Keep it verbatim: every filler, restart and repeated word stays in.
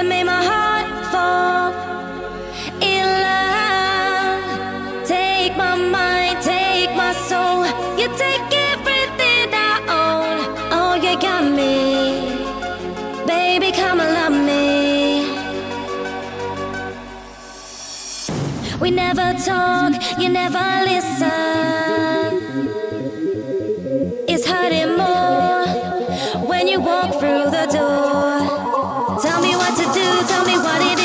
made my heart fall in love. Take my mind, take my soul. You take everything I own. Oh, you got me. Baby, come and love me. We never talk, you never listen. It's hurting more when you walk through the door. Tell me what to do, tell me what it